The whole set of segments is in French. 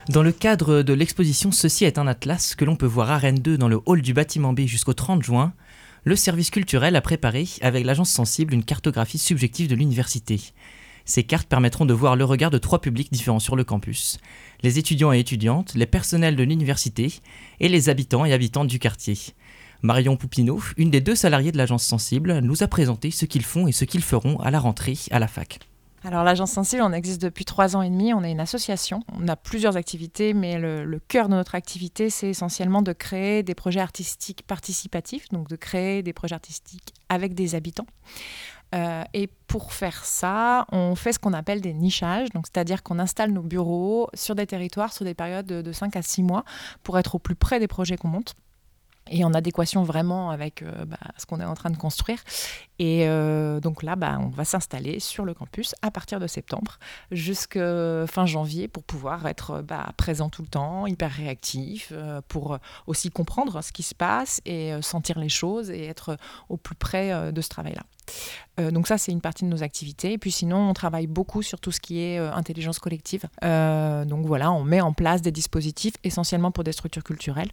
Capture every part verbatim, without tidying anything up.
Dans le cadre de l'exposition Ceci est un atlas que l'on peut voir à Rennes deux dans le hall du bâtiment B jusqu'au trente juin, le service culturel a préparé, avec l'agence Sensible, une cartographie subjective de l'université. Ces cartes permettront de voir le regard de trois publics différents sur le campus: les étudiants et étudiantes, les personnels de l'université et les habitants et habitantes du quartier. Marion Poupineau, une des deux salariées de l'agence Sensible, nous a présenté ce qu'ils font et ce qu'ils feront à la rentrée à la fac. Alors l'Agence Sensible, on existe depuis trois ans et demi, on est une association, on a plusieurs activités, mais le, le cœur de notre activité, c'est essentiellement de créer des projets artistiques participatifs, donc de créer des projets artistiques avec des habitants. Euh, et pour faire ça, on fait ce qu'on appelle des nichages, donc c'est-à-dire qu'on installe nos bureaux sur des territoires sur des périodes de, de cinq à six mois pour être au plus près des projets qu'on monte. Et en adéquation vraiment avec euh, bah, ce qu'on est en train de construire. Et euh, donc là, bah, on va s'installer sur le campus à partir de septembre jusqu'à fin janvier pour pouvoir être bah, présent tout le temps, hyper réactif, euh, pour aussi comprendre ce qui se passe et euh, sentir les choses et être au plus près euh, de ce travail-là. Euh, donc ça, c'est une partie de nos activités. Et puis sinon, on travaille beaucoup sur tout ce qui est euh, intelligence collective. Euh, donc voilà, on met en place des dispositifs essentiellement pour des structures culturelles.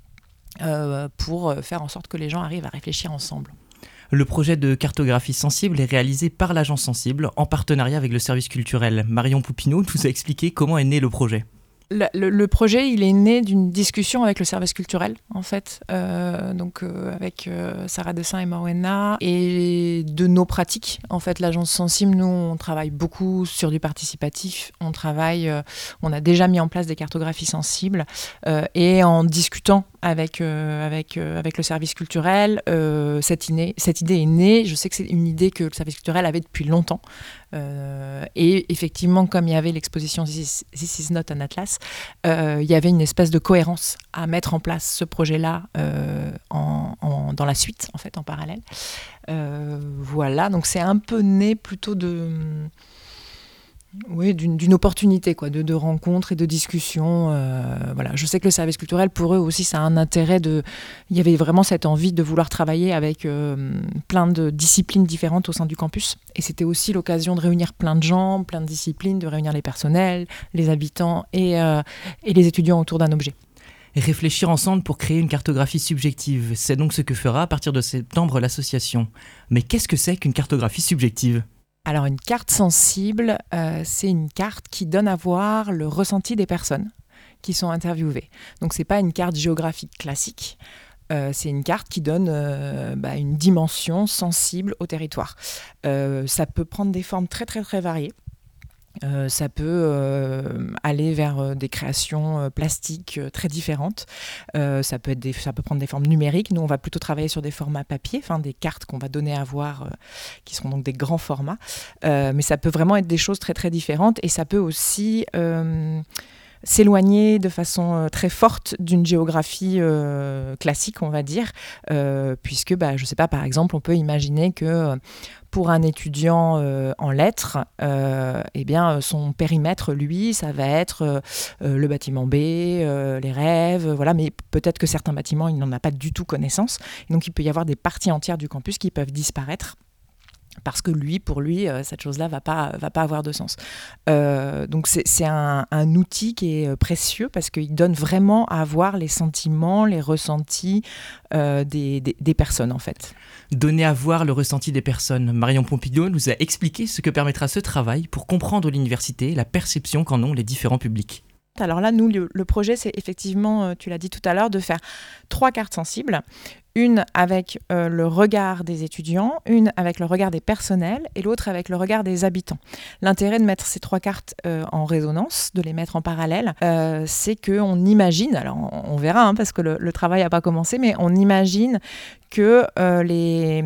Euh, pour faire en sorte que les gens arrivent à réfléchir ensemble. Le projet de cartographie sensible est réalisé par l'agence Sensible en partenariat avec le service culturel. Marion Poupineau nous a expliqué comment est né le projet. Le, le, le projet, il est né d'une discussion avec le service culturel, en fait, euh, donc euh, avec euh, Sarah Dessin et Morena, et de nos pratiques. En fait, l'agence Sensible, nous, on travaille beaucoup sur du participatif. On travaille, euh, on a déjà mis en place des cartographies sensibles, euh, et en discutant avec euh, avec euh, avec le service culturel, euh, cette, iné, cette idée est née. Je sais que c'est une idée que le service culturel avait depuis longtemps. Euh, et effectivement, comme il y avait l'exposition This is, This is not an Atlas, euh, il y avait une espèce de cohérence à mettre en place ce projet-là euh, en, en, dans la suite, en fait, en parallèle. Euh, voilà, donc c'est un peu né plutôt de... Oui, d'une, d'une opportunité, quoi, de, de rencontres et de discussions. Euh, voilà. Je sais que le service culturel, pour eux aussi, ça a un intérêt de... Il y avait vraiment cette envie de vouloir travailler avec euh, plein de disciplines différentes au sein du campus. Et c'était aussi l'occasion de réunir plein de gens, plein de disciplines, de réunir les personnels, les habitants et, euh, et les étudiants autour d'un objet. Réfléchir ensemble pour créer une cartographie subjective, c'est donc ce que fera à partir de septembre l'association. Mais qu'est-ce que c'est qu'une cartographie subjective ? Alors une carte sensible, euh, c'est une carte qui donne à voir le ressenti des personnes qui sont interviewées. Donc c'est pas une carte géographique classique, euh, c'est une carte qui donne euh, bah, une dimension sensible au territoire. Euh, ça peut prendre des formes très très très variées. Euh, ça peut euh, aller vers euh, des créations euh, plastiques euh, très différentes. Euh, ça peut être des, ça peut prendre des formes numériques. Nous, on va plutôt travailler sur des formats papier, enfin des cartes qu'on va donner à voir, euh, qui seront donc des grands formats. Euh, mais ça peut vraiment être des choses très très différentes, et ça peut aussi euh, s'éloigner de façon euh, très forte d'une géographie euh, classique, on va dire, euh, puisque, bah, je sais pas, par exemple, on peut imaginer que euh, pour un étudiant euh, en lettres, euh, eh bien, son périmètre, lui, ça va être euh, le bâtiment B, euh, les rêves, euh, voilà. Mais peut-être que certains bâtiments, il n'en a pas du tout connaissance. Et donc, il peut y avoir des parties entières du campus qui peuvent disparaître, parce que lui, pour lui, euh, cette chose-là va pas, va pas avoir de sens. Euh, donc c'est, c'est un, un outil qui est précieux, parce qu'il donne vraiment à voir les sentiments, les ressentis euh, des, des, des personnes, en fait. Donner à voir le ressenti des personnes. Marion Poupineau nous a expliqué ce que permettra ce travail pour comprendre l'université, la perception qu'en ont les différents publics. Alors là, nous, le, le projet, c'est effectivement, tu l'as dit tout à l'heure, de faire trois cartes sensibles. Une avec euh, le regard des étudiants, une avec le regard des personnels et l'autre avec le regard des habitants. L'intérêt de mettre ces trois cartes euh, en résonance, de les mettre en parallèle, euh, c'est qu'on imagine, alors on, on verra hein, parce que le, le travail n'a pas commencé, mais on imagine que euh, les,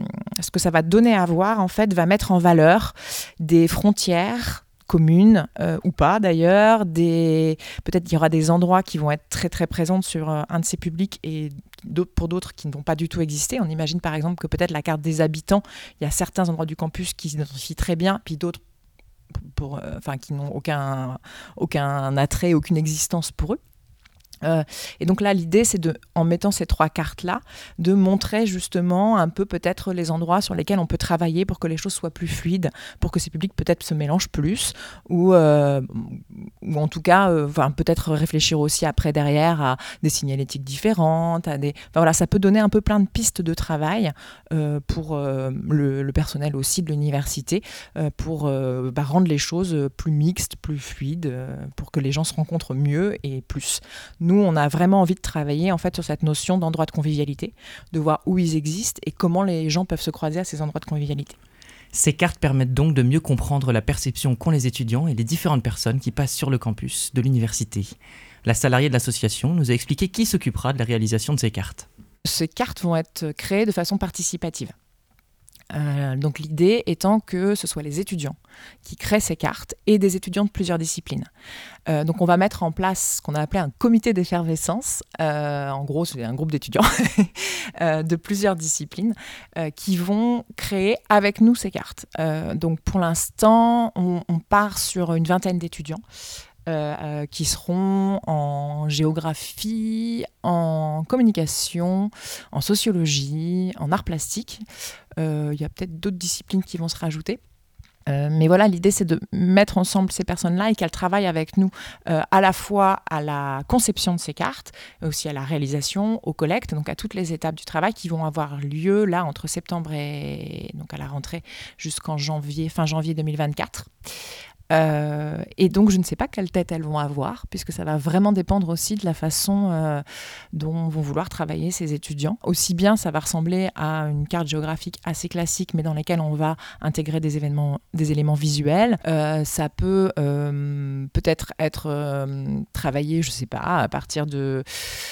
ce que ça va donner à voir, en fait, va mettre en valeur des frontières communes euh, ou pas d'ailleurs, des... peut-être qu'il y aura des endroits qui vont être très très présents sur euh, un de ces publics et d'autres, pour d'autres qui ne vont pas du tout exister. On imagine par exemple que peut-être la carte des habitants, il y a certains endroits du campus qui s'identifient très bien, puis d'autres pour, euh, enfin, qui n'ont aucun, aucun attrait, aucune existence pour eux. Euh, et donc là, l'idée, c'est de, en mettant ces trois cartes-là, de montrer justement un peu peut-être les endroits sur lesquels on peut travailler pour que les choses soient plus fluides, pour que ces publics peut-être se mélangent plus, ou, euh, ou en tout cas, euh, enfin, peut-être réfléchir aussi après derrière à des signalétiques différentes, à des, enfin, voilà, ça peut donner un peu plein de pistes de travail euh, pour euh, le, le personnel aussi de l'université, euh, pour euh, bah, rendre les choses plus mixtes, plus fluides, euh, pour que les gens se rencontrent mieux et plus. Nous, on a vraiment envie de travailler en fait sur cette notion d'endroit de convivialité, de voir où ils existent et comment les gens peuvent se croiser à ces endroits de convivialité. Ces cartes permettent donc de mieux comprendre la perception qu'ont les étudiants et les différentes personnes qui passent sur le campus de l'université. La salariée de l'association nous a expliqué qui s'occupera de la réalisation de ces cartes. Ces cartes vont être créées de façon participative. Euh, donc l'idée étant que ce soit les étudiants qui créent ces cartes et des étudiants de plusieurs disciplines. Euh, donc on va mettre en place ce qu'on a appelé un comité d'effervescence. Euh, en gros, c'est un groupe d'étudiants euh, de plusieurs disciplines euh, qui vont créer avec nous ces cartes. Euh, donc pour l'instant, on, on part sur une vingtaine d'étudiants. Euh, euh, qui seront en géographie, en communication, en sociologie, en arts plastiques. Euh, il y a peut-être d'autres disciplines qui vont se rajouter. Euh, mais voilà, l'idée, c'est de mettre ensemble ces personnes-là et qu'elles travaillent avec nous euh, à la fois à la conception de ces cartes, mais aussi à la réalisation, aux collectes, donc à toutes les étapes du travail qui vont avoir lieu là entre septembre et donc à la rentrée jusqu'en janvier, fin janvier deux mille vingt-quatre. Euh, et donc, je ne sais pas quelle tête elles vont avoir, puisque ça va vraiment dépendre aussi de la façon euh, dont vont vouloir travailler ces étudiants. Aussi bien, ça va ressembler à une carte géographique assez classique, mais dans laquelle on va intégrer des événements, des éléments visuels. Euh, ça peut euh, peut-être être euh, travaillé, je ne sais pas, à partir de...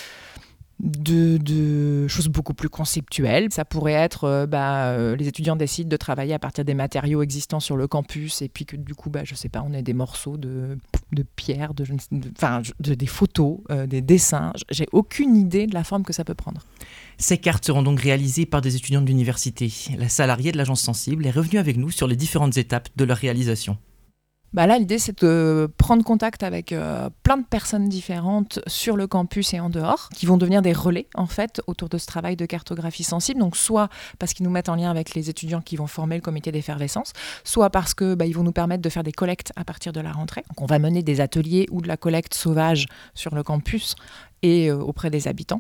De, de choses beaucoup plus conceptuelles. Ça pourrait être, euh, bah, euh, les étudiants décident de travailler à partir des matériaux existants sur le campus et puis que du coup, bah, je sais pas, on ait des morceaux de, de pierre, de, de, enfin, de, des photos, euh, des dessins. J'ai aucune idée de la forme que ça peut prendre. Ces cartes seront donc réalisées par des étudiants de l'université. La salariée de l'agence Sensible est revenue avec nous sur les différentes étapes de leur réalisation. Bah là, l'idée, c'est de prendre contact avec euh, plein de personnes différentes sur le campus et en dehors, qui vont devenir des relais, en fait, autour de ce travail de cartographie sensible. Donc, soit parce qu'ils nous mettent en lien avec les étudiants qui vont former le comité d'effervescence, soit parce que bah, ils vont nous permettre de faire des collectes à partir de la rentrée. Donc, on va mener des ateliers ou de la collecte sauvage sur le campus et euh, auprès des habitants.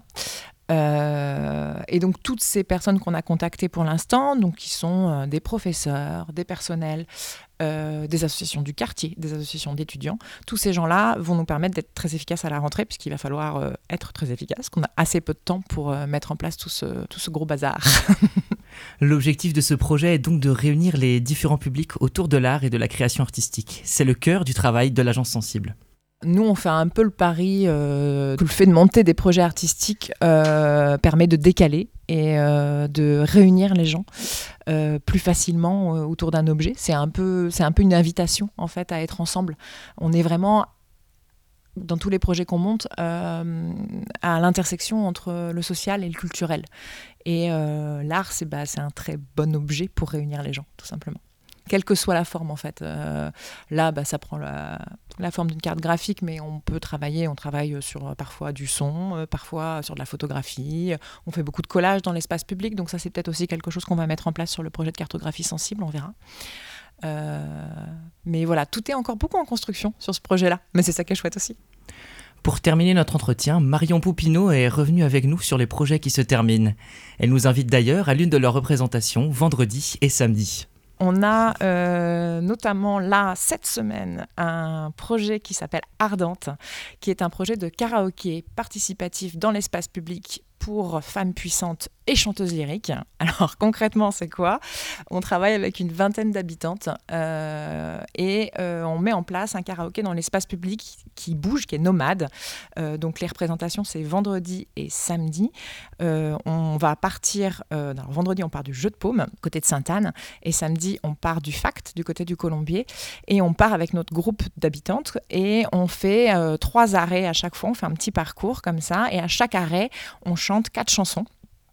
Euh, et donc toutes ces personnes qu'on a contactées pour l'instant, donc qui sont euh, des professeurs, des personnels, euh, des associations du quartier, des associations d'étudiants, tous ces gens-là vont nous permettre d'être très efficaces à la rentrée, puisqu'il va falloir euh, être très efficace, qu'on a assez peu de temps pour euh, mettre en place tout ce, tout ce gros bazar. L'objectif de ce projet est donc de réunir les différents publics autour de l'art et de la création artistique. C'est le cœur du travail de l'agence Sensible. Nous, on fait un peu le pari euh, que le fait de monter des projets artistiques euh, permet de décaler et euh, de réunir les gens euh, plus facilement euh, autour d'un objet. C'est un peu, c'est un peu une invitation, en fait, à être ensemble. On est vraiment, dans tous les projets qu'on monte, euh, à l'intersection entre le social et le culturel. Et euh, l'art, c'est, bah, c'est un très bon objet pour réunir les gens, tout simplement. Quelle que soit la forme, en fait. Euh, là, bah, ça prend la, la forme d'une carte graphique, mais on peut travailler. On travaille sur euh, parfois du son, euh, parfois sur de la photographie. On fait beaucoup de collages dans l'espace public, donc ça, c'est peut-être aussi quelque chose qu'on va mettre en place sur le projet de cartographie sensible, on verra. Euh, mais voilà, tout est encore beaucoup en construction sur ce projet-là, mais c'est ça qui est chouette aussi. Pour terminer notre entretien, Marion Poupineau est revenue avec nous sur les projets qui se terminent. Elle nous invite d'ailleurs à l'une de leurs représentations, vendredi et samedi. On a euh, notamment là, cette semaine, un projet qui s'appelle Ardente, qui est un projet de karaoké participatif dans l'espace public pour femmes puissantes et chanteuses lyriques. Alors concrètement, c'est quoi ? On travaille avec une vingtaine d'habitantes euh, et euh, on met en place un karaoké dans l'espace public qui bouge, qui est nomade. Euh, donc les représentations, c'est vendredi et samedi. Euh, on va partir, euh, alors, vendredi, on part du Jeu de Paume, côté de Sainte-Anne, et samedi, on part du Fact, du côté du Colombier, et on part avec notre groupe d'habitantes et on fait euh, trois arrêts à chaque fois, on fait un petit parcours comme ça, et à chaque arrêt, on chante quatre chansons.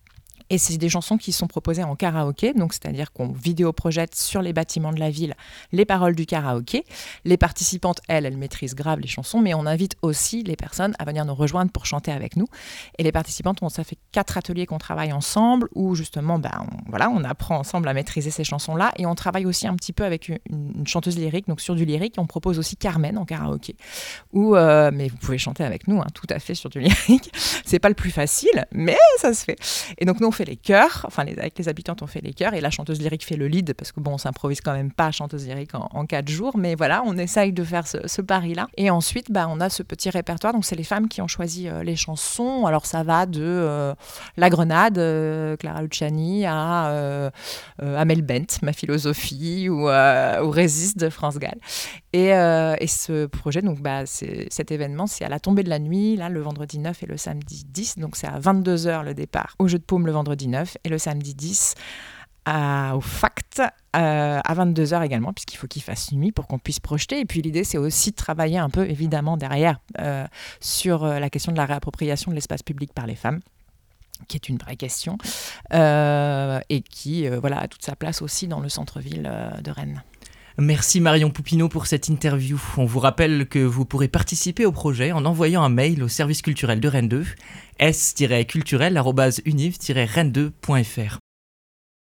Et c'est des chansons qui sont proposées en karaoké, donc c'est-à-dire qu'on vidéoprojette sur les bâtiments de la ville les paroles du karaoké. Les participantes, elles, elles maîtrisent grave les chansons, mais on invite aussi les personnes à venir nous rejoindre pour chanter avec nous. Et les participantes, on, ça fait quatre ateliers qu'on travaille ensemble, où justement, ben, on, voilà, on apprend ensemble à maîtriser ces chansons-là, et on travaille aussi un petit peu avec une, une chanteuse lyrique, donc sur du lyrique, on propose aussi Carmen en karaoké, où, euh, mais vous pouvez chanter avec nous, hein, tout à fait sur du lyrique. C'est pas le plus facile, mais ça se fait. Et donc nous, on fait les chœurs, enfin les, avec les habitantes on fait les chœurs et la chanteuse lyrique fait le lead parce que bon on s'improvise quand même pas chanteuse lyrique en, en quatre jours, mais voilà on essaye de faire ce, ce pari-là. Et ensuite bah, on a ce petit répertoire, donc c'est les femmes qui ont choisi euh, les chansons, alors ça va de euh, La Grenade, euh, Clara Luciani, à euh, euh, Amel Bent, Ma philosophie, ou, euh, ou Résiste de France Gall. Et, euh, et ce projet, donc bah, c'est, cet événement c'est à la tombée de la nuit, là le vendredi neuf et le samedi dix, donc c'est à vingt-deux heures le départ au Jeu de Paume le vendredi neuf et le samedi dix à, au Fact euh, à vingt-deux heures également, puisqu'il faut qu'il fasse nuit pour qu'on puisse projeter. Et puis l'idée, c'est aussi de travailler un peu, évidemment, derrière, euh, sur euh, la question de la réappropriation de l'espace public par les femmes, qui est une vraie question, euh, et qui euh, voilà, a toute sa place aussi dans le centre-ville euh, de Rennes. Merci Marion Poupineau pour cette interview. On vous rappelle que vous pourrez participer au projet en envoyant un mail au service culturel de Rennes deux, s tiret culturel arobase univ tiret rennes deux point f r.